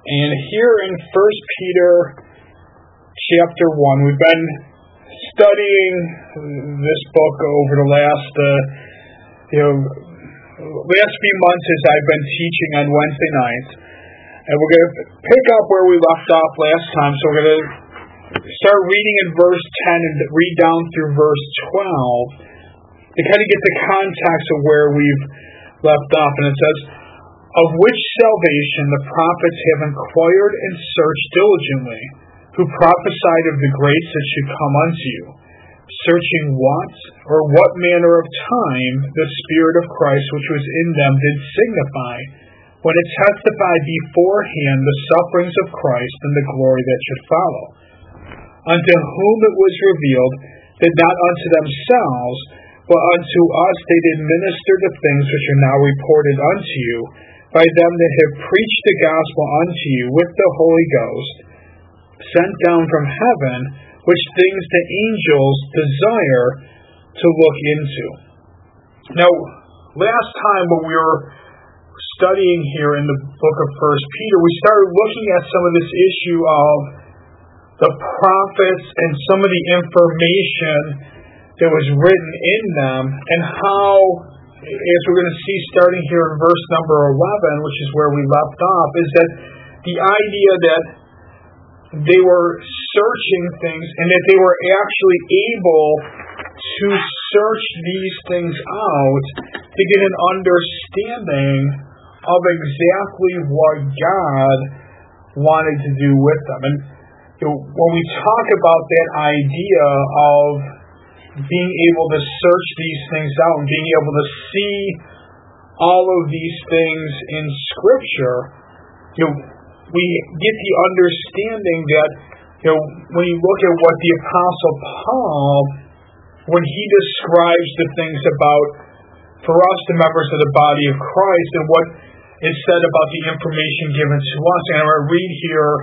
And here in 1 Peter chapter 1, we've been studying this book over the last few months as I've been teaching on Wednesday nights. And we're going to pick up where we left off last time. So we're going to start reading in verse 10 and read down through verse 12 to kind of get the context of where we've left off. And it says, "Of which salvation the prophets have inquired and searched diligently, who prophesied of the grace that should come unto you, searching what or what manner of time the Spirit of Christ which was in them did signify, when it testified beforehand the sufferings of Christ and the glory that should follow. Unto whom it was revealed that not unto themselves, but unto us they did minister the things which are now reported unto you, by them that have preached the gospel unto you with the Holy Ghost, sent down from heaven, which things the angels desire to look into." Now, last time when we were studying here in the book of 1 Peter, we started looking at some of this issue of the prophets and some of the information that was written in them, and how, as we're going to see starting here in verse number 11, which is where we left off, is that the idea that they were searching things and that they were actually able to search these things out to get an understanding of exactly what God wanted to do with them. And when we talk about that idea of being able to search these things out and being able to see all of these things in Scripture, we get the understanding that, when you look at what the Apostle Paul, when he describes the things about, for us, the members of the body of Christ, and what is said about the information given to us. And I'm going to read here,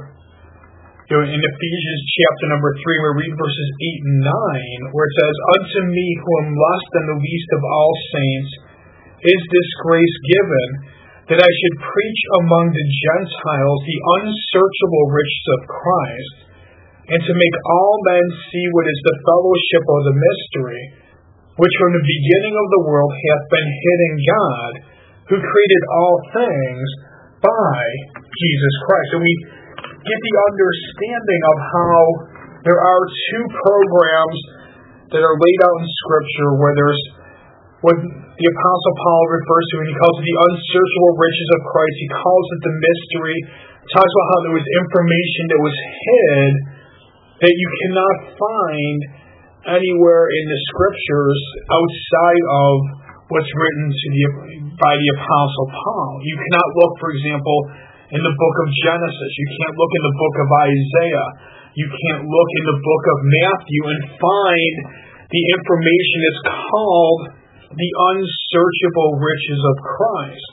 in Ephesians chapter number 3, we read verses 8 and 9, where it says, "Unto me, who am less than the least of all saints, is this grace given, that I should preach among the Gentiles the unsearchable riches of Christ, and to make all men see what is the fellowship of the mystery, which from the beginning of the world hath been hid in God, who created all things by Jesus Christ." And we get the understanding of how there are two programs that are laid out in Scripture, where there's what the Apostle Paul refers to, and he calls it the unsearchable riches of Christ. He calls it the mystery. He talks about how there was information that was hid that you cannot find anywhere in the Scriptures outside of what's written by the Apostle Paul. You cannot look, for example, in the book of Genesis. You can't look in the book of Isaiah. You can't look in the book of Matthew and find the information that's called the unsearchable riches of Christ.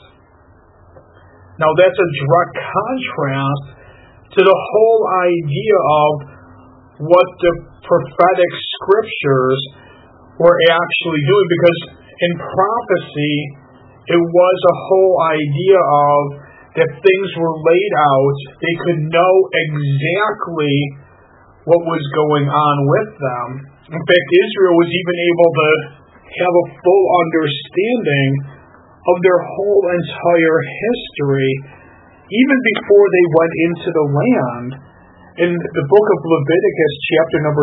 Now, that's a direct contrast to the whole idea of what the prophetic Scriptures were actually doing, because in prophecy, it was a whole idea of that things were laid out, they could know exactly what was going on with them. In fact, Israel was even able to have a full understanding of their whole entire history, even before they went into the land. In the book of Leviticus, chapter number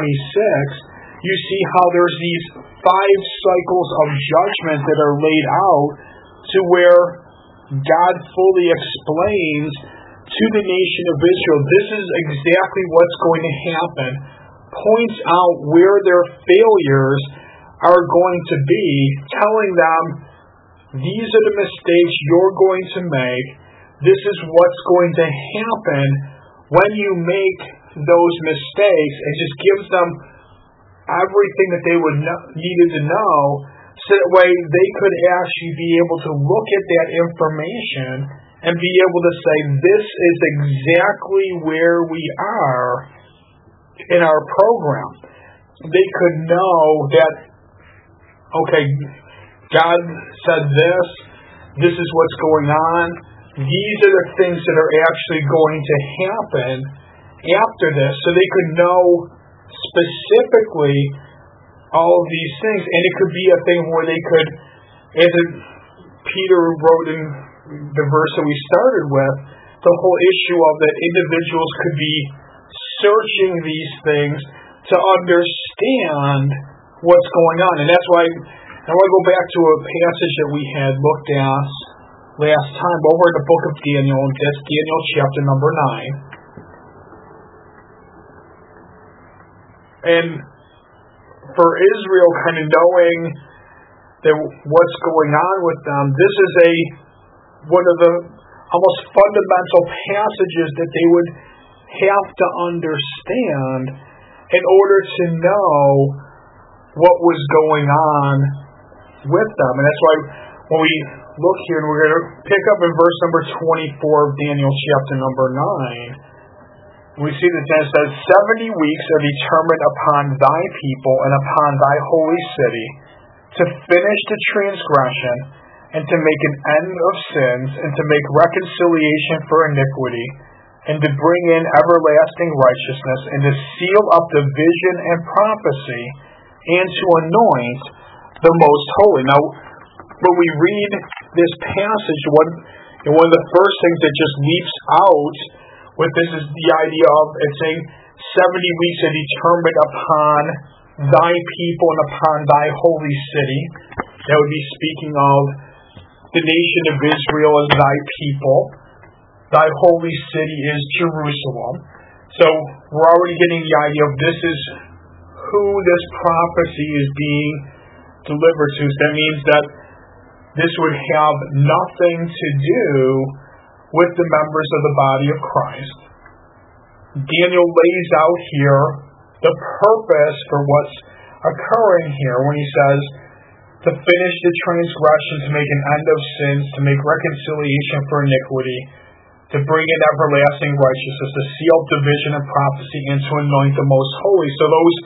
26, you see how there's these 5 cycles of judgment that are laid out to where God fully explains to the nation of Israel, this is exactly what's going to happen, points out where their failures are going to be, telling them, these are the mistakes you're going to make, this is what's going to happen when you make those mistakes, and just gives them everything that they would needed to know, so that way they could actually be able to look at that information and be able to say, this is exactly where we are in our program. They could know that, okay, God said this is what's going on, these are the things that are actually going to happen after this, so they could know specifically all of these things. And it could be a thing where they could, as Peter wrote in the verse that we started with, the whole issue of that individuals could be searching these things to understand what's going on. And that's why I want to go back to a passage that we had looked at last time over in the book of Daniel. That's Daniel chapter number 9. And for Israel, kind of knowing that what's going on with them, this is one of the almost fundamental passages that they would have to understand in order to know what was going on with them. And that's why when we look here, and we're going to pick up in verse number 24 of Daniel chapter number 9, we see that it says, 70 weeks are determined upon thy people and upon thy holy city to finish the transgression and to make an end of sins and to make reconciliation for iniquity and to bring in everlasting righteousness and to seal up the vision and prophecy and to anoint the most holy. Now, when we read this passage, one of the first things that just leaps out with this is the idea of it saying 70 weeks are determined upon thy people and upon thy holy city. That would be speaking of the nation of Israel as thy people. Thy holy city is Jerusalem. So we're already getting the idea of this is who this prophecy is being delivered to. So that means that this would have nothing to do with the members of the body of Christ. Daniel lays out here the purpose for what's occurring here when he says to finish the transgression, to make an end of sins, to make reconciliation for iniquity, to bring in everlasting righteousness, to seal division and prophecy, and to anoint the most holy. So those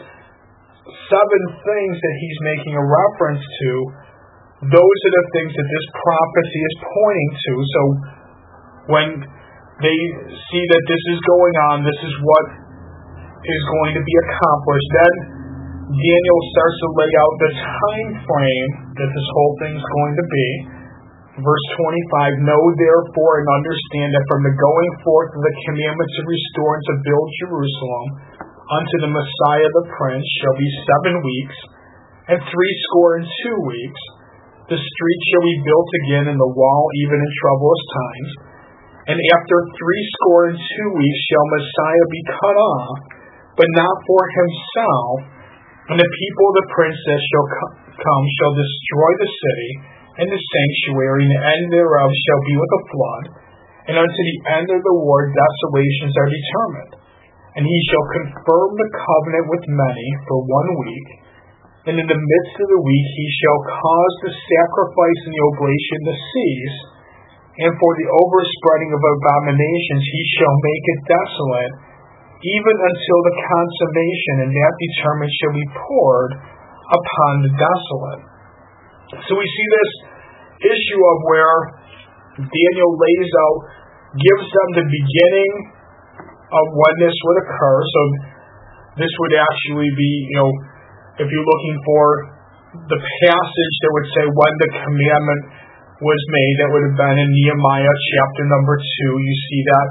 7 things that he's making a reference to, those are the things that this prophecy is pointing to. So when they see that this is going on, this is what is going to be accomplished, then Daniel starts to lay out the time frame that this whole thing is going to be. Verse 25, know therefore and understand that from the going forth of the commandment to restore and to build Jerusalem unto the Messiah the Prince shall be 7 weeks, and 62 weeks. The street shall be built again, and the wall even in troublous times. And after 62 weeks shall Messiah be cut off, but not for himself. And the people of the prince that shall come shall destroy the city and the sanctuary, and the end thereof shall be with a flood. And unto the end of the war desolations are determined. And he shall confirm the covenant with many for 1 week. And in the midst of the week he shall cause the sacrifice and the oblation to cease. And for the overspreading of abominations he shall make it desolate, even until the consummation, and that determined shall be poured upon the desolate. So we see this issue of where Daniel lays out, gives them the beginning of when this would occur. So this would actually be, if you're looking for the passage that would say when the commandment was made, that would have been in Nehemiah chapter number 2. You see that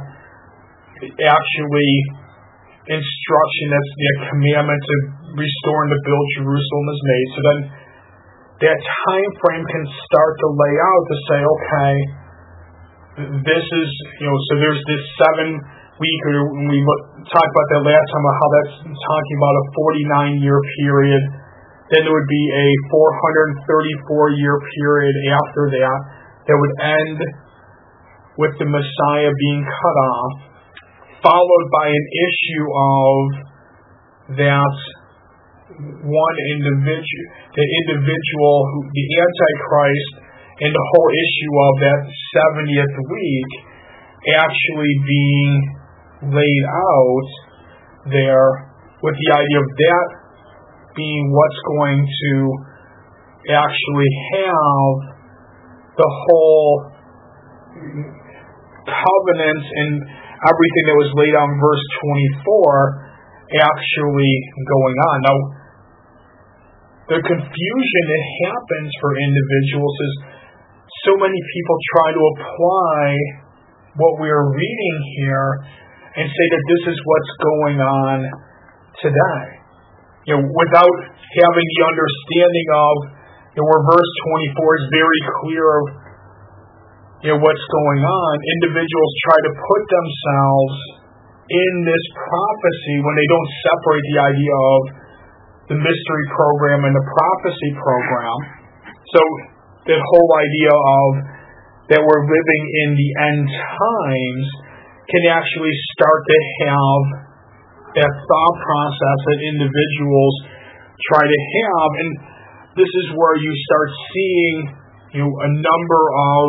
actually instruction, that's the commandment to restore and to build Jerusalem is made. So then that time frame can start to lay out to say, okay, this is, so there's this 7 week, or when we talked about that last time, about how that's talking about a 49-year period. Then there would be a 434-year period after that would end with the Messiah being cut off, followed by an issue of that one individual, the Antichrist, and the whole issue of that 70th week actually being laid out there, with the idea of that being what's going to actually have the whole covenants and everything that was laid out in verse 24 actually going on. Now, the confusion that happens for individuals is so many people try to apply what we're reading here and say that this is what's going on today. Without having the understanding of where verse 24 is very clear of what's going on, individuals try to put themselves in this prophecy when they don't separate the idea of the mystery program and the prophecy program. So that whole idea of that we're living in the end times can actually start to have that thought process that individuals try to have, and this is where you start seeing a number of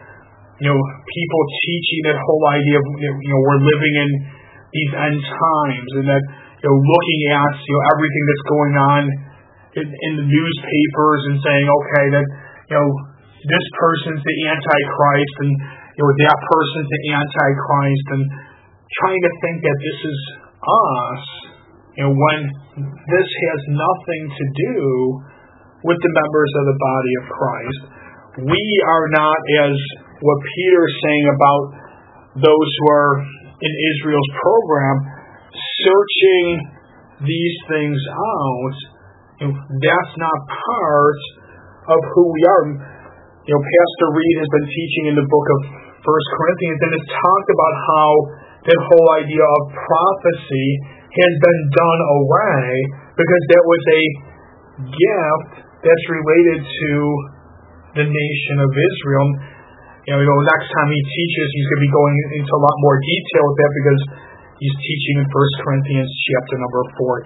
people teaching that whole idea of we're living in these end times, and that looking at everything that's going on in the newspapers and saying, okay, that this person's the Antichrist and that person's the Antichrist, and trying to think that this is us, when this has nothing to do with the members of the body of Christ. We are not, as what Peter is saying about those who are in Israel's program, searching these things out. That's not part of who we are. Pastor Reed has been teaching in the book of 1 Corinthians, and has talked about how that whole idea of prophecy has been done away because that was a gift that's related to the nation of Israel. Next time he teaches, he's going to be going into a lot more detail with that because he's teaching in 1 Corinthians chapter number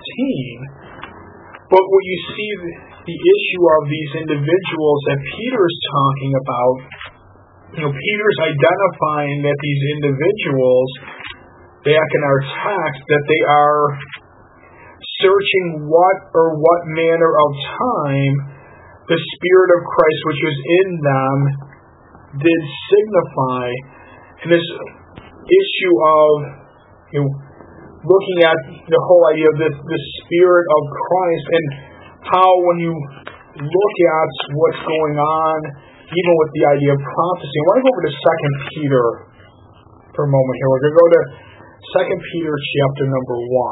14. But what you see, the issue of these individuals that Peter's talking about, Peter's identifying that these individuals, back in our text, that they are searching what manner of time the Spirit of Christ which was in them did signify. And this issue of looking at the whole idea of the Spirit of Christ, and how when you look at what's going on, even with the idea of prophecy. I want to go over to 2 Peter for a moment here. We're going to go to 2 Peter chapter number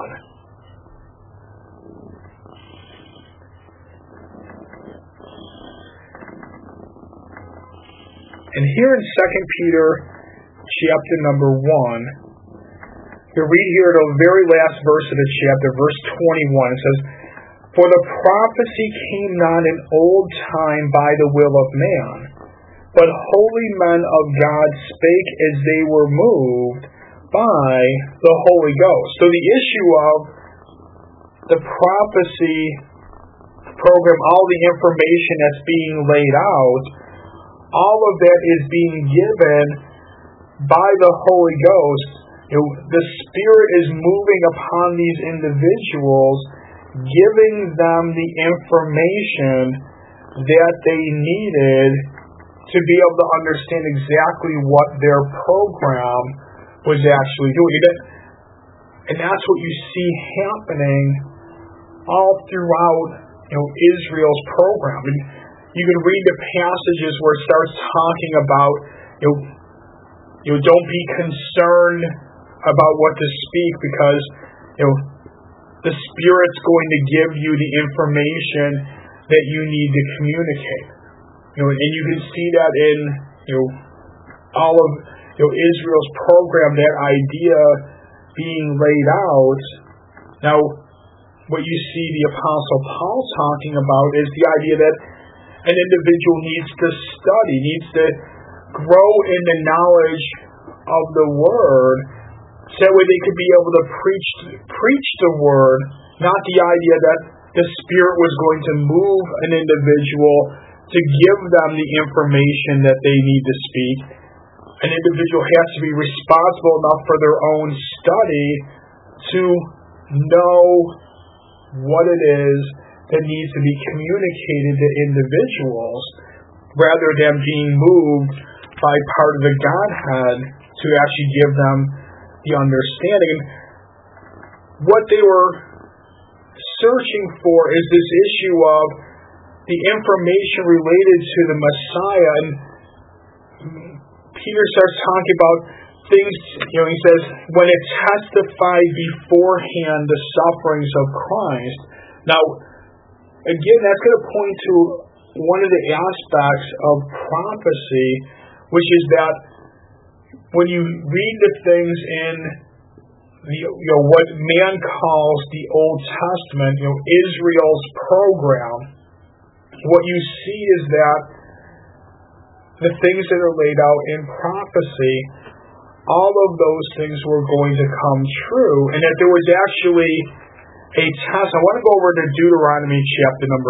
1. And here in 2 Peter chapter number 1, you read here the very last verse of the chapter, verse 21. It says, "For the prophecy came not in old time by the will of man, but holy men of God spake as they were moved by the Holy Ghost." So the issue of the prophecy program, all the information that's being laid out, all of that is being given by the Holy Ghost. The Spirit is moving upon these individuals, giving them the information that they needed to be able to understand exactly what their program was actually doing. And that's what you see happening all throughout Israel's program. And you can read the passages where it starts talking about don't be concerned about what to speak because the Spirit's going to give you the information that you need to communicate. And you can see that in all of Israel's program, that idea being laid out. Now, what you see the Apostle Paul talking about is the idea that an individual needs to study, needs to grow in the knowledge of the Word, so that way they could be able to preach the Word, not the idea that the Spirit was going to move an individual to give them the information that they need to speak. An individual has to be responsible enough for their own study to know what it is that needs to be communicated to individuals, rather than being moved by part of the Godhead to actually give them the understanding. And what they were searching for is this issue of the information related to the Messiah. And Peter starts talking about things, he says, when it testified beforehand the sufferings of Christ. Now, again, that's going to point to one of the aspects of prophecy, which is that when you read the things in what man calls the Old Testament, Israel's program, what you see is that the things that are laid out in prophecy, all of those things were going to come true, and that there was actually a test. I want to go over to Deuteronomy chapter number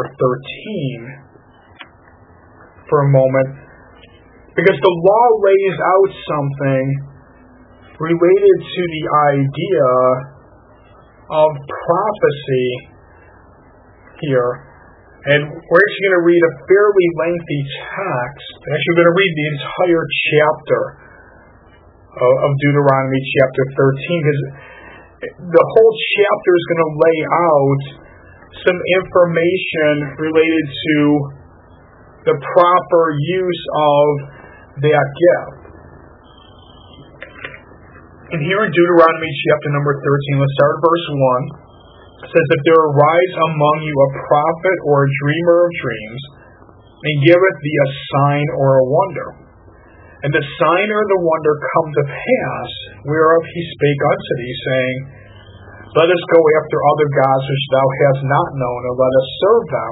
13 for a moment, because the law lays out something related to the idea of prophecy here. And we're actually going to read a fairly lengthy text. Actually, we're going to read the entire chapter of Deuteronomy chapter 13, because the whole chapter is going to lay out some information related to the proper use of that gift. And here in Deuteronomy chapter number 13, let's start at verse 1. It says, if there arise among you a prophet or a dreamer of dreams, and giveth thee a sign or a wonder, and the sign or the wonder come to pass, whereof he spake unto thee, saying, let us go after other gods which thou hast not known, and let us serve them.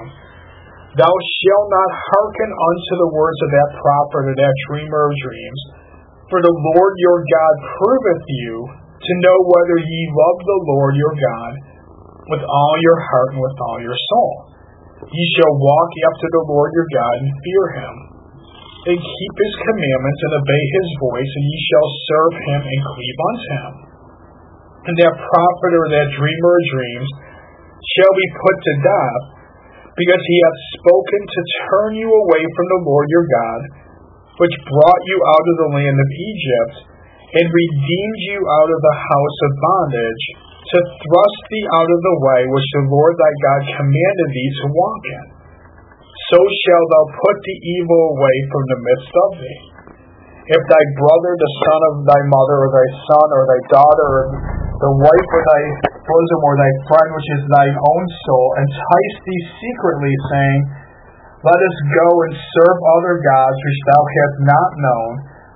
Thou shalt not hearken unto the words of that prophet or that dreamer of dreams, for the Lord your God proveth you to know whether ye love the Lord your God with all your heart and with all your soul. Ye shall walk after the Lord your God and fear him, and keep his commandments and obey his voice, and ye shall serve him and cleave unto him. And that prophet or that dreamer of dreams shall be put to death, because he hath spoken to turn you away from the Lord your God, which brought you out of the land of Egypt, and redeemed you out of the house of bondage, to thrust thee out of the way which the Lord thy God commanded thee to walk in. So shalt thou put the evil away from the midst of thee. If thy brother, the son of thy mother, or thy son, or thy daughter, or the wife of thy bosom, or thy friend, which is thine own soul, entice thee secretly, saying, let us go and serve other gods which thou hast not known,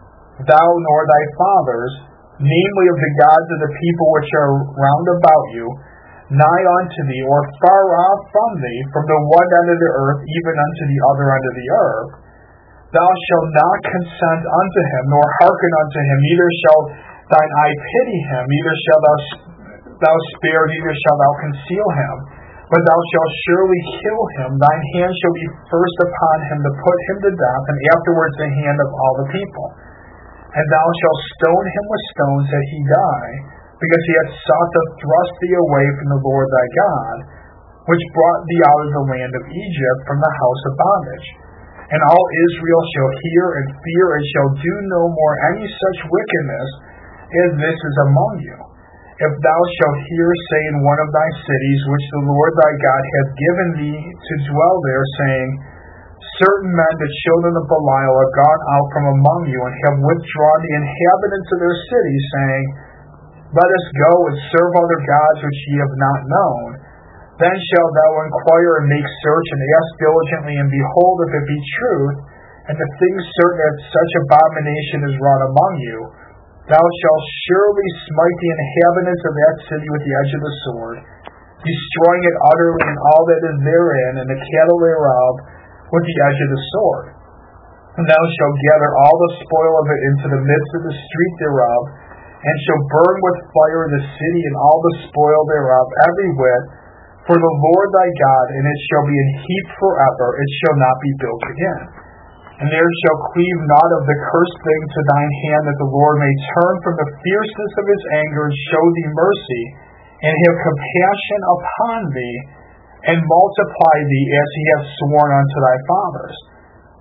thou nor thy fathers, namely of the gods of the people which are round about you, nigh unto thee, or far off from thee, from the one end of the earth even unto the other end of the earth, thou shalt not consent unto him, nor hearken unto him, neither shall thine eye pity him, neither shalt thou spare, neither shalt thou conceal him, but thou shalt surely kill him. Thine hand shall be first upon him to put him to death, and afterwards the hand of all the people. And thou shalt stone him with stones that he die, because he hath sought to thrust thee away from the Lord thy God, which brought thee out of the land of Egypt from the house of bondage. And all Israel shall hear and fear, and shall do no more any such wickedness as this is among you. If thou shalt hear say in one of thy cities, which the Lord thy God hath given thee to dwell there, saying, certain men, the children of Belial, are gone out from among you, and have withdrawn the inhabitants of their cities, saying, let us go and serve other gods which ye have not known. Then shalt thou inquire and make search, and ask diligently, and behold, if it be truth, and the thing certain that such abomination is wrought among you, thou shalt surely smite the inhabitants of that city with the edge of the sword, destroying it utterly and all that is therein, and the cattle thereof, with the edge of the sword. And thou shalt gather all the spoil of it into the midst of the street thereof, and shall burn with fire the city and all the spoil thereof, every whit, for the Lord thy God, and it shall be in heap forever, it shall not be built again. And there shall cleave not of the cursed thing to thine hand, that the Lord may turn from the fierceness of his anger, and show thee mercy, and have compassion upon thee, and multiply thee as he hath sworn unto thy fathers.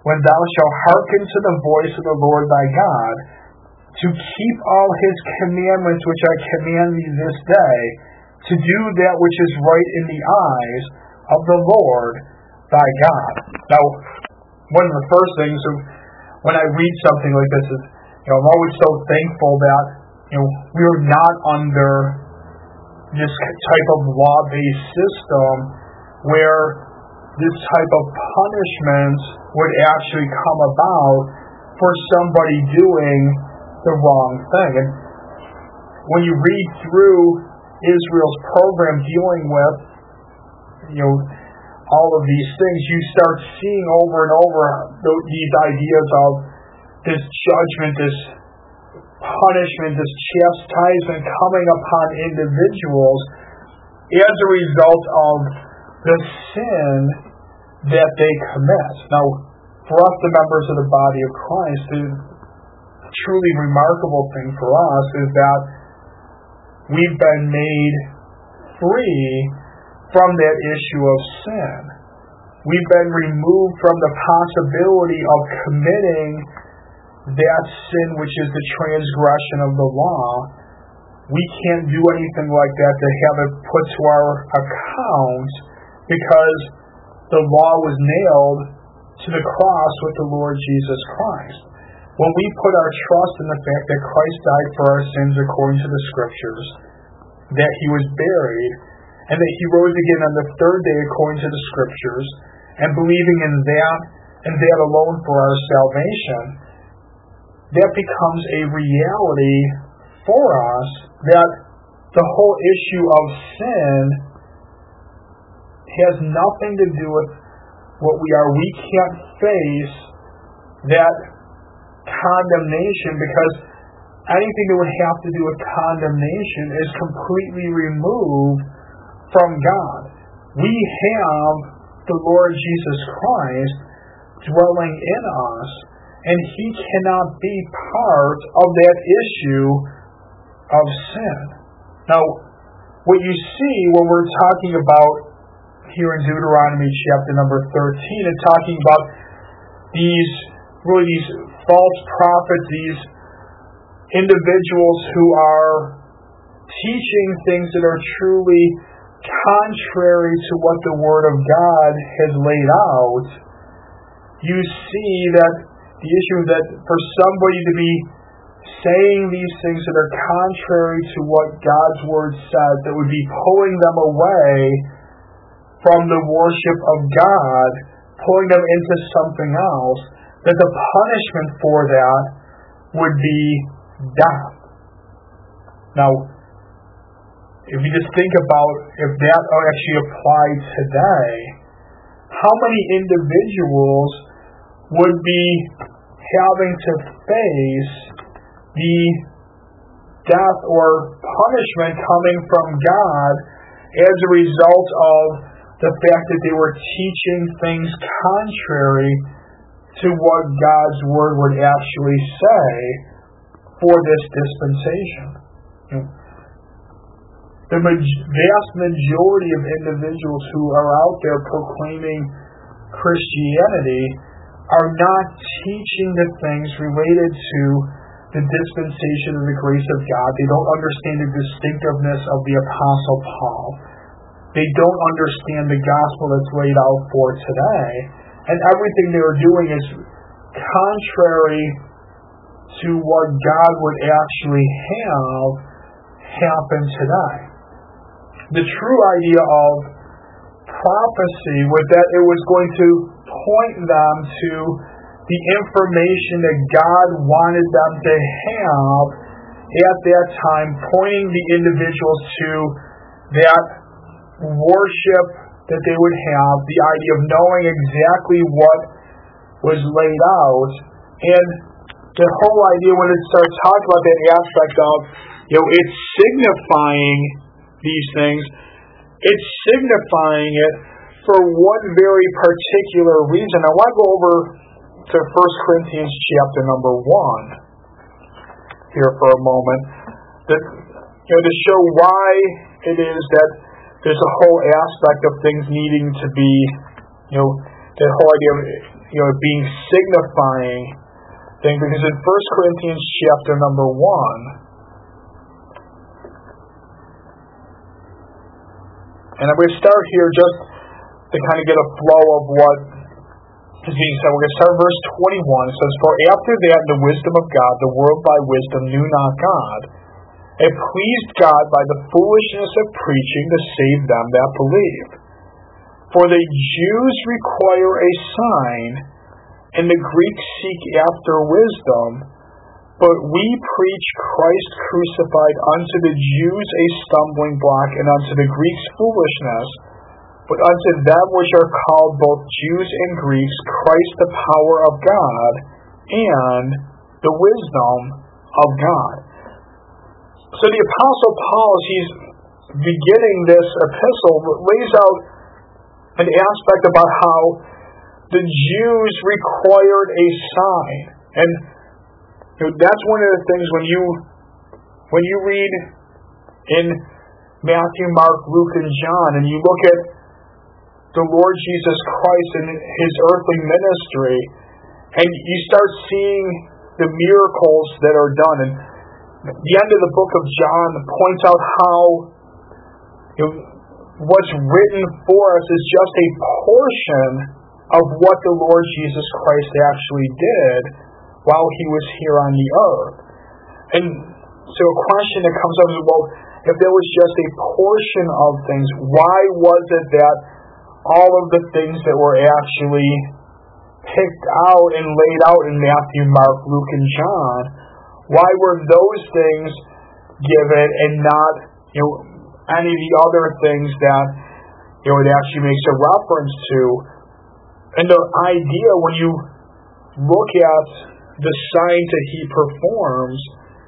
when thou shalt hearken to the voice of the Lord thy God, to keep all his commandments which I command thee this day, to do that which is right in the eyes of the Lord thy God. Now, one of the first things when I read something like this is, I'm always so thankful that we're not under this type of law-based system where this type of punishment would actually come about for somebody doing the wrong thing. And when you read through Israel's program dealing with all of these things, you start seeing over and over these ideas of this judgment, this punishment, this chastisement coming upon individuals as a result of the sin that they commit. Now, for us, the members of the body of Christ, the truly remarkable thing for us is that we've been made free from that issue of sin. We've been removed from the possibility of committing that sin which is the transgression of the law. We can't do anything like that to have it put to our account because the law was nailed to the cross with the Lord Jesus Christ. When we put our trust in the fact that Christ died for our sins according to the Scriptures, that he was buried, and that he rose again on the third day according to the Scriptures, and believing in that and that alone for our salvation, that becomes a reality for us, that the whole issue of sin has nothing to do with what we are. We can't face that condemnation because anything that would have to do with condemnation is completely removed from God. We have the Lord Jesus Christ dwelling in us, and he cannot be part of that issue of sin. Now, what you see when we're talking about here in Deuteronomy chapter number 13 and talking about these false prophets, these individuals who are teaching things that are truly contrary to what the Word of God has laid out, you see that the issue that for somebody to be saying these things that are contrary to what God's Word says, that would be pulling them away from the worship of God, pulling them into something else, that the punishment for that would be death. Now, if you just think about if that actually applied today, how many individuals would be having to face the death or punishment coming from God as a result of the fact that they were teaching things contrary to what God's Word would actually say for this dispensation. The vast majority of individuals who are out there proclaiming Christianity are not teaching the things related to the dispensation of the grace of God. They don't understand the distinctiveness of the Apostle Paul. They don't understand the gospel that's laid out for today. And everything they're doing is contrary to what God would actually have happen today. The true idea of prophecy was that it was going to point them to the information that God wanted them to have at that time, pointing the individuals to that worship that they would have, the idea of knowing exactly what was laid out, and the whole idea when it starts talking about that aspect of, it's signifying these things, it's signifying it for one very particular reason. I want to go over to 1 Corinthians chapter number 1 here for a moment, to show why it is that there's a whole aspect of things needing to be, that whole idea of it being signifying thing, because in 1 Corinthians chapter number 1, and I'm going to start here just to kind of get a flow of what is being said. We're going to start verse 21. It says, "For after that, in the wisdom of God, the world by wisdom knew not God. It pleased God by the foolishness of preaching to save them that believe. For the Jews require a sign, and the Greeks seek after wisdom. But we preach Christ crucified, unto the Jews a stumbling block, and unto the Greeks foolishness. But unto them which are called both Jews and Greeks, Christ the power of God, and the wisdom of God." So the Apostle Paul, as he's beginning this epistle, lays out an aspect about how the Jews required a sign. And that's one of the things when you read in Matthew, Mark, Luke, and John, and you look at the Lord Jesus Christ and his earthly ministry, and you start seeing the miracles that are done. And the end of the book of John points out how what's written for us is just a portion of what the Lord Jesus Christ actually did while he was here on the earth. And so a question that comes up is, well, if there was just a portion of things, why was it that all of the things that were actually picked out and laid out in Matthew, Mark, Luke, and John, why were those things given and not any of the other things that it actually makes a reference to? And the idea, when you look at the signs that he performs,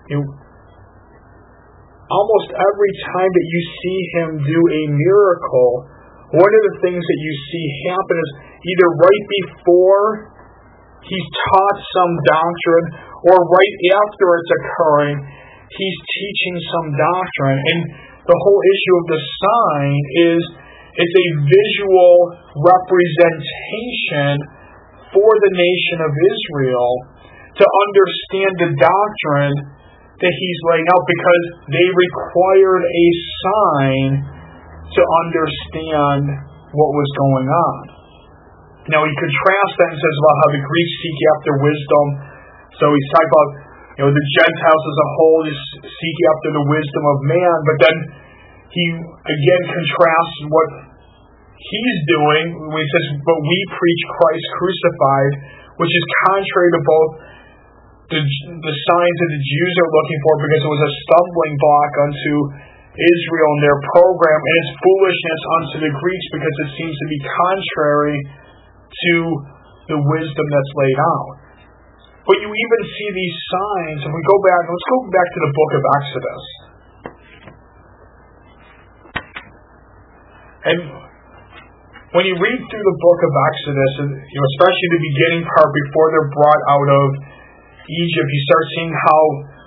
almost every time that you see him do a miracle, one of the things that you see happen is either right before he's taught some doctrine or right after it's occurring, he's teaching some doctrine. And the whole issue of the sign is it's a visual representation for the nation of Israel to understand the doctrine that he's laying out, because they required a sign to understand what was going on. Now he contrasts that and says about how the Greeks seek after wisdom. So he's talking about the Gentiles as a whole just seek after the wisdom of man, but then he again contrasts what he's doing when he says, "But we preach Christ crucified," which is contrary to both the signs that the Jews are looking for, because it was a stumbling block unto Israel in their program, and it's foolishness unto the Greeks because it seems to be contrary to the wisdom that's laid out. But you even see these signs, if we go back, let's go back to the book of Exodus. And when you read through the book of Exodus, especially the beginning part before they're brought out of Egypt, you start seeing how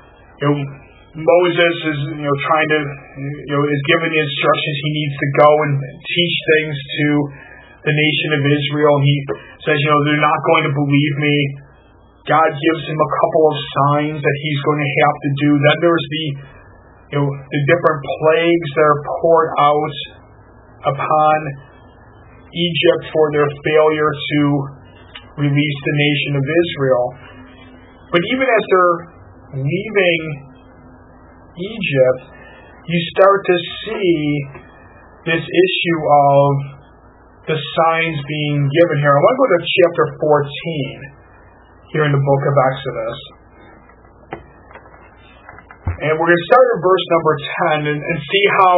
Moses is trying to is given the instructions he needs to go and teach things to the nation of Israel, and he says they're not going to believe me. God gives him a couple of signs that he's going to have to do. Then there's the different plagues that are poured out upon Egypt for their failure to release the nation of Israel. But even as they're leaving Egypt, you start to see this issue of the signs being given here. I want to go to chapter 14 here in the book of Exodus. And we're going to start at verse number 10 and see how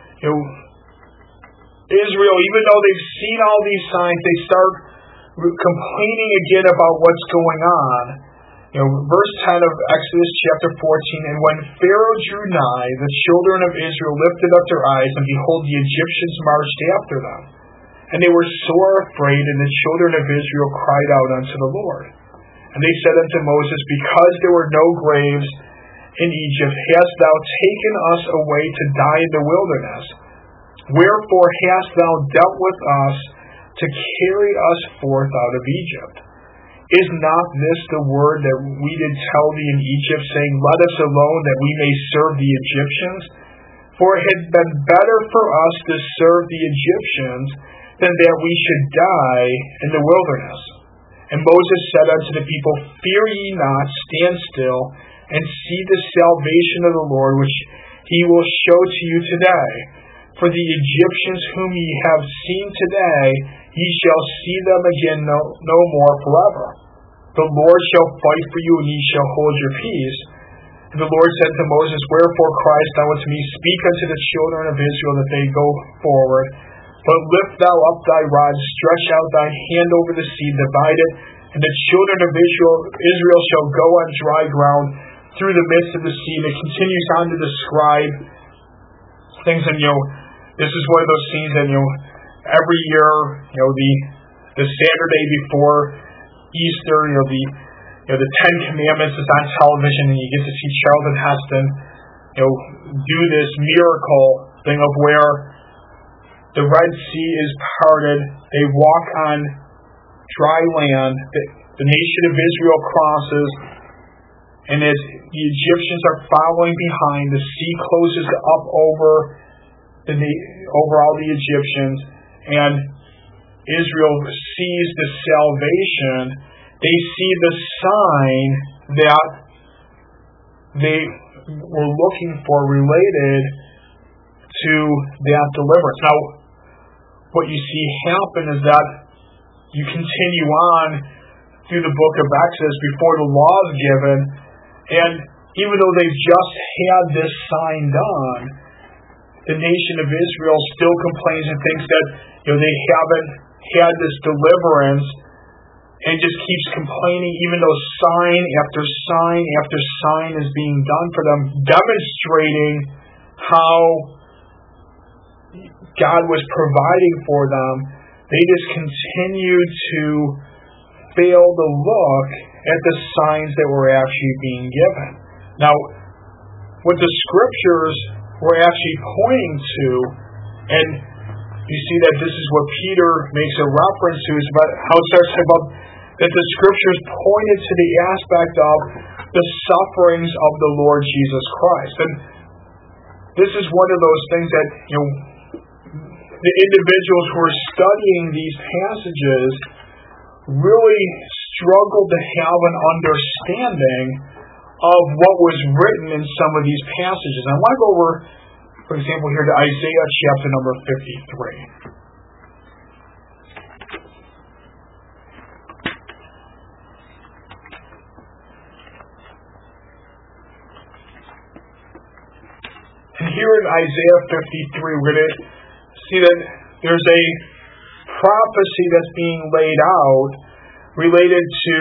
Israel, even though they've seen all these signs, they start complaining again about what's going on. Verse 10 of Exodus chapter 14, "And when Pharaoh drew nigh, the children of Israel lifted up their eyes, and behold, the Egyptians marched after them. And they were sore afraid, and the children of Israel cried out unto the Lord. And they said unto Moses, Because there were no graves in Egypt, hast thou taken us away to die in the wilderness? Wherefore hast thou dealt with us to carry us forth out of Egypt. Is not this the word that we did tell thee in Egypt, saying, Let us alone, that we may serve the Egyptians? For it had been better for us to serve the Egyptians than that we should die in the wilderness. And Moses said unto the people, Fear ye not, stand still, and see the salvation of the Lord, which he will show to you today. For the Egyptians whom ye have seen today, ye shall see them again no more forever. The Lord shall fight for you, and ye shall hold your peace. And the Lord said to Moses, Wherefore criest thou unto me? Speak unto the children of Israel that they go forward. But lift thou up thy rod, stretch out thine hand over the sea, divide it, and the children of Israel shall go on dry ground through the midst of the sea. And it continues on to describe things, and this is one of those scenes that every year, the Saturday before Easter, the Ten Commandments is on television, and you get to see Charlton Heston, do this miracle thing of where the Red Sea is parted. They walk on dry land. The nation of Israel crosses, and as the Egyptians are following behind, the sea closes up over all the Egyptians, and Israel sees the salvation. They see the sign that they were looking for related to that deliverance. Now, what you see happen is that you continue on through the book of Exodus before the law is given, and even though they've just had this sign done, the nation of Israel still complains and thinks that they haven't had this deliverance, and just keeps complaining, even though sign after sign after sign is being done for them, demonstrating how God was providing for them. They just continue to fail to look at the signs that were actually being given. Now, what the scriptures were actually pointing to, and you see that this is what Peter makes a reference to, is about how it starts about that the scriptures pointed to the aspect of the sufferings of the Lord Jesus Christ. And this is one of those things that the individuals who are studying these passages really struggled to have an understanding of what was written in some of these passages. I want to go over, for example, here to Isaiah chapter number 53. And here in Isaiah 53, we're going to see that there's a prophecy that's being laid out related to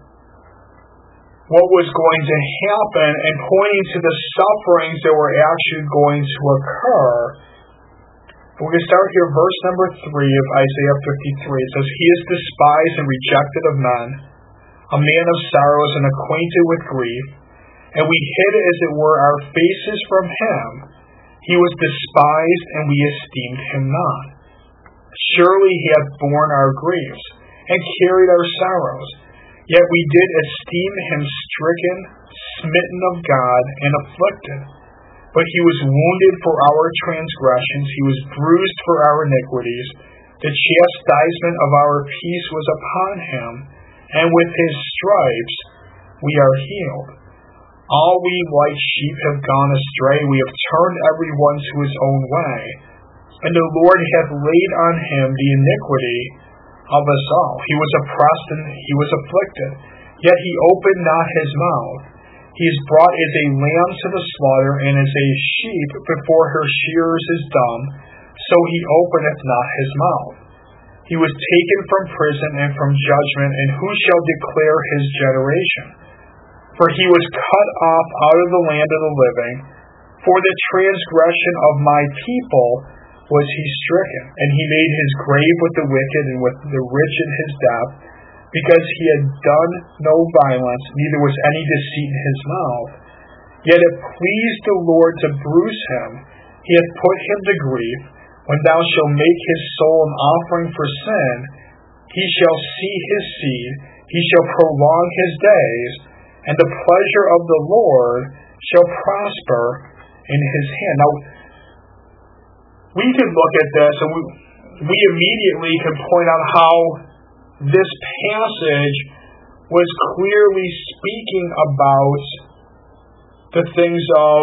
what was going to happen and pointing to the sufferings that were actually going to occur. We're going to start here, verse number 3 of Isaiah 53. It says, He is despised and rejected of men, a man of sorrows and acquainted with grief, and we hid, as it were, our faces from him. He was despised, and we esteemed him not. Surely he hath borne our griefs, and carried our sorrows. Yet we did esteem him stricken, smitten of God, and afflicted. But he was wounded for our transgressions, he was bruised for our iniquities. The chastisement of our peace was upon him, and with his stripes we are healed. All we like sheep have gone astray, we have turned every one to his own way. And the Lord hath laid on him the iniquity of us all. He was oppressed and he was afflicted, yet he opened not his mouth. He is brought as a lamb to the slaughter, and as a sheep before her shearers is dumb, so he openeth not his mouth. He was taken from prison and from judgment, and who shall declare his generation? For he was cut off out of the land of the living. For the transgression of my people was he stricken, and he made his grave with the wicked and with the rich in his death, because he had done no violence, neither was any deceit in his mouth. Yet it pleased the Lord to bruise him. He hath put him to grief. When thou shalt make his soul an offering for sin, he shall see his seed, he shall prolong his days, and the pleasure of the Lord shall prosper in his hand. Now, we can look at this and we immediately can point out how this passage was clearly speaking about the things of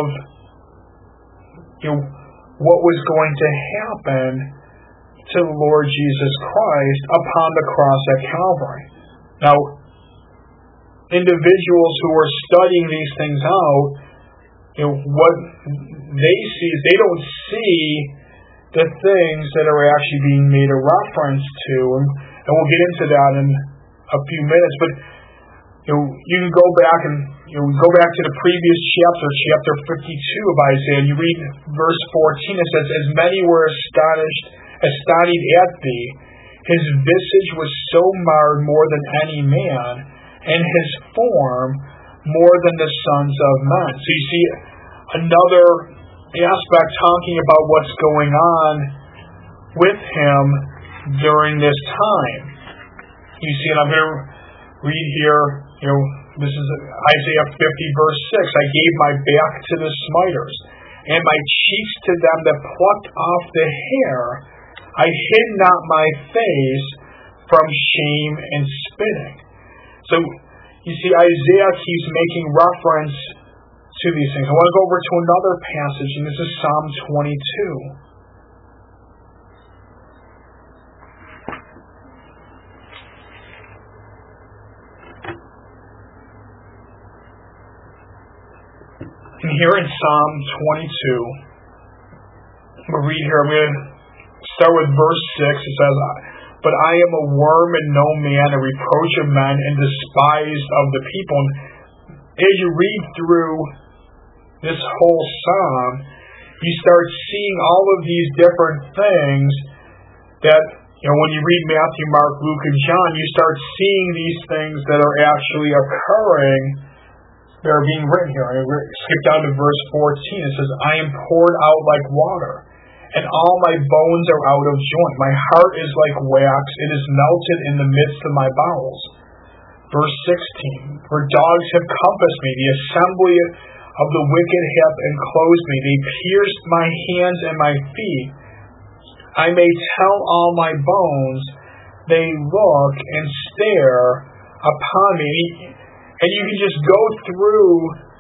what was going to happen to the Lord Jesus Christ upon the cross at Calvary. Now, individuals who are studying these things out, what they see is they don't see the things that are actually being made a reference to, and we'll get into that in a few minutes. But you can go back and go back to the previous chapter 52 of Isaiah, and you read verse 14. It says, "As many were astonished at thee, his visage was so marred more than any man, and his form more than the sons of men." So you see another aspect talking about what's going on with him during this time. You see, and I'm going to read here, this is Isaiah 50 verse 6. "I gave my back to the smiters, and my cheeks to them that plucked off the hair. I hid not my face from shame and spitting." So, you see, Isaiah keeps making reference to these things. I want to go over to another passage, and this is Psalm 22. And here in Psalm 22, we'll read here, I'm going to start with verse 6. It says, "But I am a worm and no man, a reproach of men and despised of the people." And as you read through this whole psalm, you start seeing all of these different things that, when you read Matthew, Mark, Luke, and John, you start seeing these things that are actually occurring that are being written here. And skip down to verse 14. It says, "I am poured out like water, and all my bones are out of joint. My heart is like wax, it is melted in the midst of my bowels." Verse 16, "For dogs have compassed me, the assembly of the wicked hath enclosed me. They pierced my hands and my feet. I may tell all my bones, they look and stare upon me." And you can just go through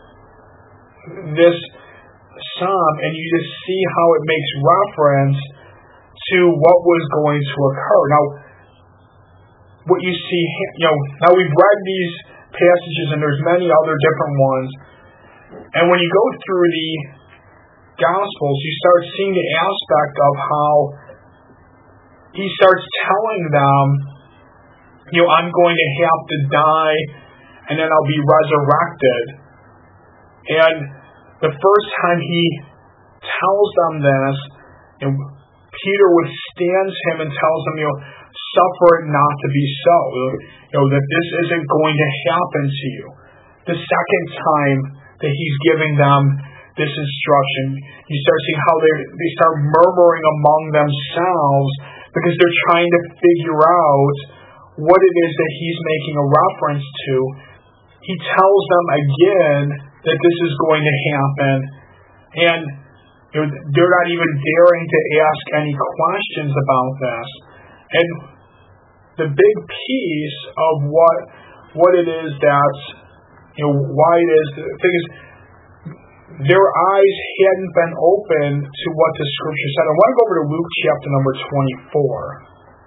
this psalm and you just see how it makes reference to what was going to occur. Now, what you see, now we've read these passages and there's many other different ones. And when you go through the Gospels, you start seeing the aspect of how he starts telling them, I'm going to have to die and then I'll be resurrected. And the first time he tells them this, Peter withstands him and tells him, suffer it not to be so, that this isn't going to happen to you. The second time that he's giving them this instruction, you start seeing how they start murmuring among themselves because they're trying to figure out what it is that he's making a reference to. He tells them again that this is going to happen, and they're not even daring to ask any questions about this. And the big piece of what it is that, why it is, the thing is, their eyes hadn't been open to what the Scripture said. I want to go over to Luke chapter number 24.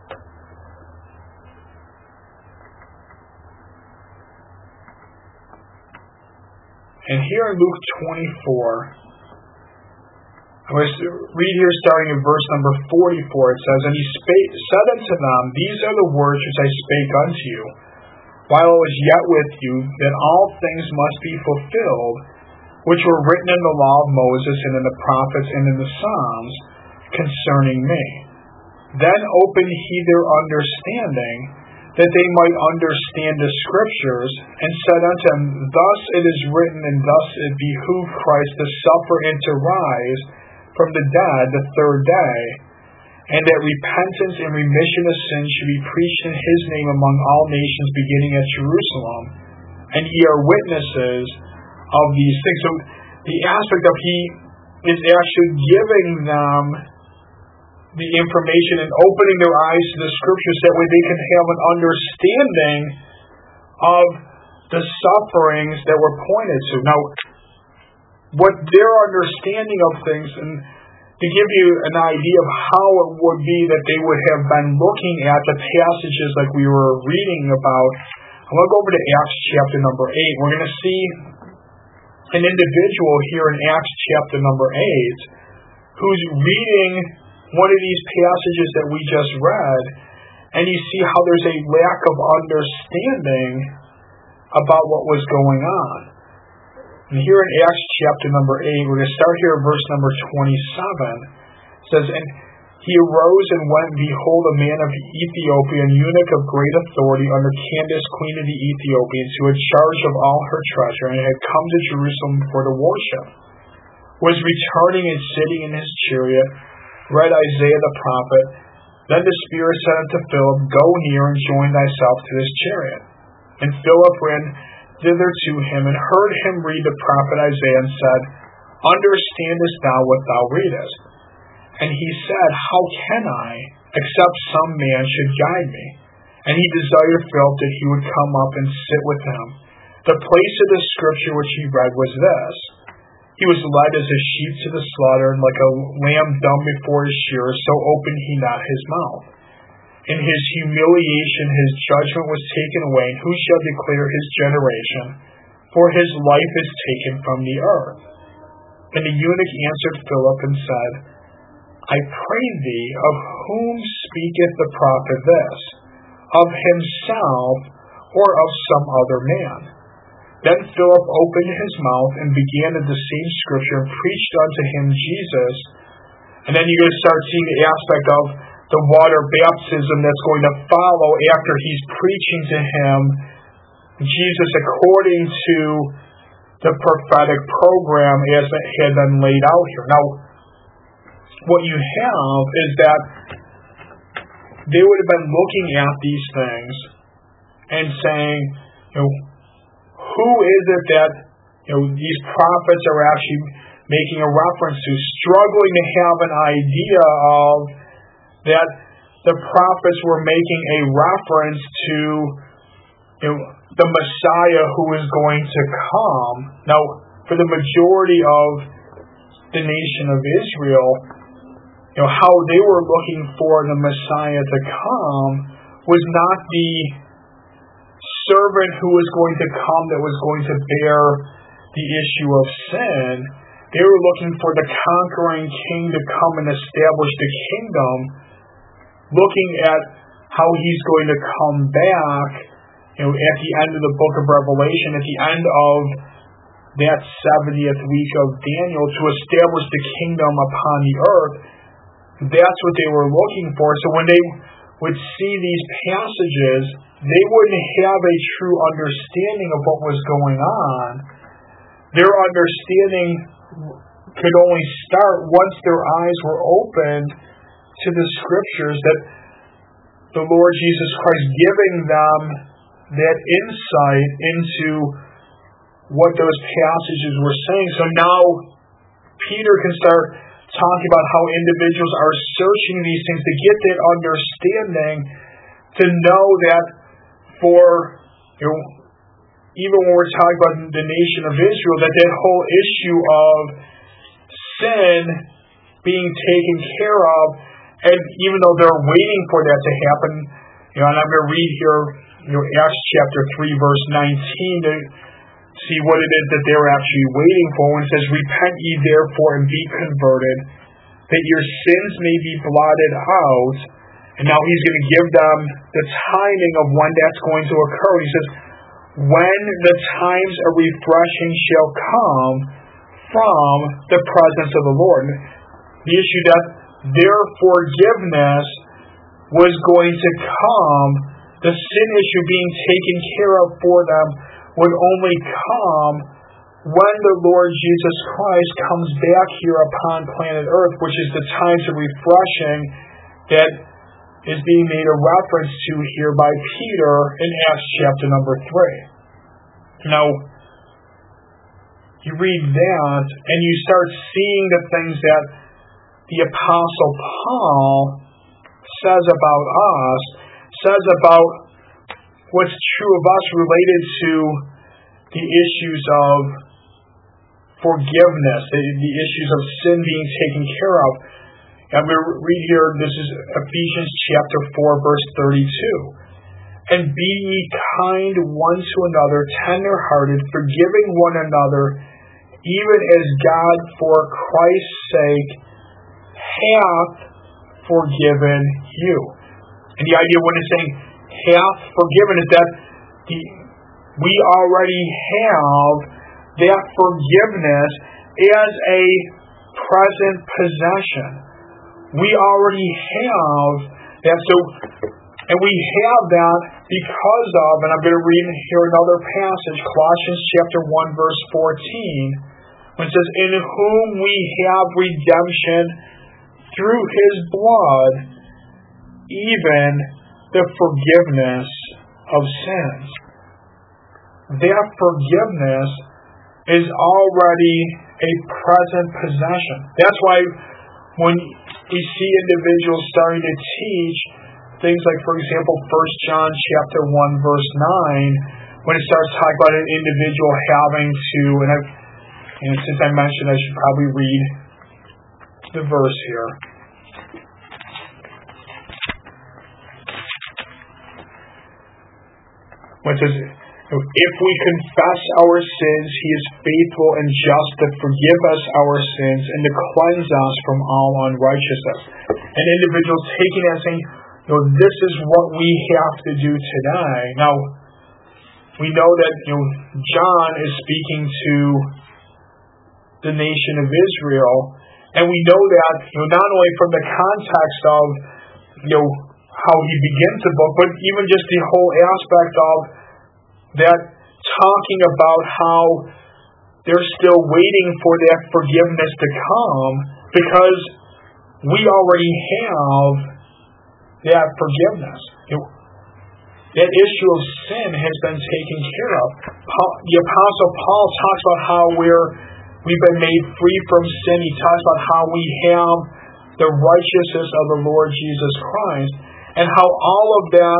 And here in Luke 24, I'm going to read here starting in verse number 44. It says, "And he said unto them, These are the words which I spake unto you, while I was yet with you, that all things must be fulfilled, which were written in the law of Moses and in the prophets and in the Psalms concerning me. Then opened he their understanding, that they might understand the Scriptures, and said unto them, Thus it is written, and thus it behooved Christ to suffer and to rise from the dead the third day, and that repentance and remission of sins should be preached in his name among all nations, beginning at Jerusalem. And ye are witnesses of these things. So the aspect of he is actually giving them the information and opening their eyes to the scriptures, that way they can have an understanding of the sufferings that were pointed to. Now, what their understanding of things, and to give you an idea of how it would be that they would have been looking at the passages like we were reading about, I'm going to go over to Acts chapter number 8. We're going to see an individual here in Acts chapter number 8 who's reading one of these passages that we just read, and you see how there's a lack of understanding about what was going on. And here in Acts chapter number 8, we're going to start here at verse number 27. It says, And he arose and went, and behold, a man of Ethiopia, an eunuch of great authority under Candace, queen of the Ethiopians, who had charge of all her treasure, and had come to Jerusalem for to worship, was returning and sitting in his chariot, read Isaiah the prophet. Then the Spirit said unto Philip, Go near and join thyself to this chariot. And Philip ran thither to him, and heard him read the prophet Isaiah, and said, Understandest thou what thou readest? And he said, How can I, except some man should guide me? And he desired Philip that he would come up and sit with him. The place of the scripture which he read was this: He was led as a sheep to the slaughter, and like a lamb dumb before his shearers, so opened he not his mouth. In his humiliation his judgment was taken away, and who shall declare his generation? For his life is taken from the earth. And the eunuch answered Philip and said, I pray thee, of whom speaketh the prophet this? Of himself, or of some other man? Then Philip opened his mouth and began in the same scripture, and preached unto him Jesus. And then you're going to start seeing the aspect of the water baptism that's going to follow after he's preaching to him Jesus according to the prophetic program as it had been laid out here. Now, what you have is that they would have been looking at these things and saying, who is it that these prophets are actually making a reference to, struggling to have an idea of that the prophets were making a reference to the Messiah who is going to come. Now, for the majority of the nation of Israel, how they were looking for the Messiah to come was not the servant who was going to come that was going to bear the issue of sin. They were looking for the conquering king to come and establish the kingdom, looking at how he's going to come back at the end of the book of Revelation, at the end of that 70th week of Daniel, to establish the kingdom upon the earth. That's what they were looking for. So when they would see these passages, they wouldn't have a true understanding of what was going on. Their understanding could only start once their eyes were opened to the scriptures, that the Lord Jesus Christ giving them that insight into what those passages were saying. So now Peter can start talking about how individuals are searching these things to get that understanding, to know that for, even when we're talking about the nation of Israel, that whole issue of sin being taken care of, and even though they're waiting for that to happen, and I'm going to read here, Acts chapter 3, verse 19, to see what it is that they're actually waiting for. When it says, Repent ye therefore and be converted, that your sins may be blotted out. And now he's going to give them the timing of when that's going to occur. He says, When the times of refreshing shall come from the presence of the Lord. The issue that their forgiveness was going to come, the sin issue being taken care of for them, would only come when the Lord Jesus Christ comes back here upon planet Earth, which is the times of refreshing that is being made a reference to here by Peter in Acts chapter number 3. Now, you read that and you start seeing the things that the Apostle Paul says about us, says about what's true of us related to the issues of forgiveness, the issues of sin being taken care of. And we read here, this is Ephesians chapter 4, verse 32. And be ye kind one to another, tender-hearted, forgiving one another, even as God for Christ's sake hath forgiven you. And the idea when it's saying hath forgiven is that we already have that forgiveness as a present possession. We already have that. So, and we have that because of, and I'm going to read here another passage, Colossians chapter 1, verse 14, when it says, in whom we have redemption through his blood, even the forgiveness of sins. That forgiveness is already a present possession. That's why when we see individuals starting to teach things like, for example, 1 John chapter 1, verse 9, when it starts talking about an individual having to, and since I mentioned I should probably read the verse here. When it says, if we confess our sins, he is faithful and just to forgive us our sins and to cleanse us from all unrighteousness. An individual taking that saying, this is what we have to do today. Now, we know that John is speaking to the nation of Israel, and we know that not only from the context of how he begins the book, but even just the whole aspect of that talking about how they're still waiting for that forgiveness to come because we already have that forgiveness. That issue of sin has been taken care of. The Apostle Paul talks about how we've been made free from sin. He talks about how we have the righteousness of the Lord Jesus Christ, and how all of that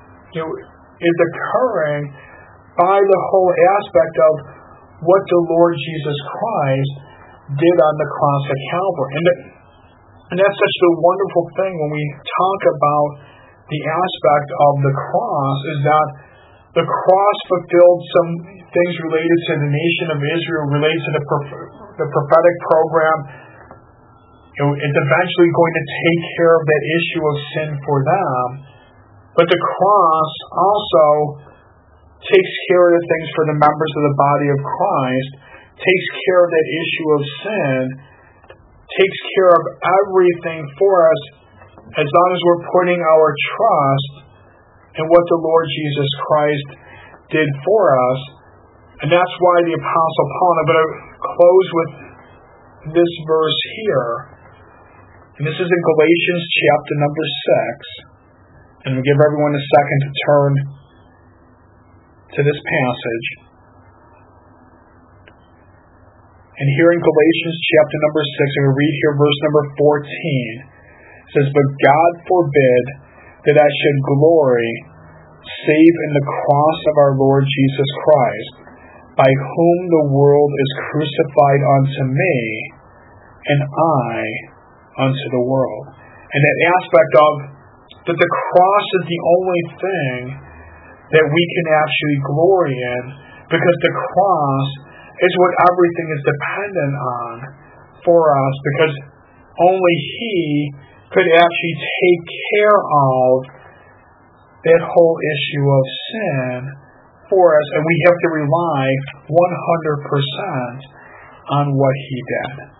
is occurring by the whole aspect of what the Lord Jesus Christ did on the cross of Calvary. And that's such a wonderful thing when we talk about the aspect of the cross, is that the cross fulfilled some things related to the nation of Israel, related to the prophetic program. It's eventually going to take care of that issue of sin for them. But the cross also takes care of the things for the members of the body of Christ, takes care of that issue of sin, takes care of everything for us as long as we're putting our trust in what the Lord Jesus Christ did for us. And that's why the Apostle Paul, and I'm going to close with this verse here, and this is in Galatians chapter number 6, and we'll give everyone a second to turn to this passage. And here in Galatians chapter number 6, I'm going to read here verse number 14. It says, but God forbid that I should glory save in the cross of our Lord Jesus Christ, by whom the world is crucified unto me, and I unto the world. And that aspect of that the cross is the only thing that we can actually glory in, because the cross is what everything is dependent on for us, because only he could actually take care of that whole issue of sin for us, and we have to rely 100% on what he did.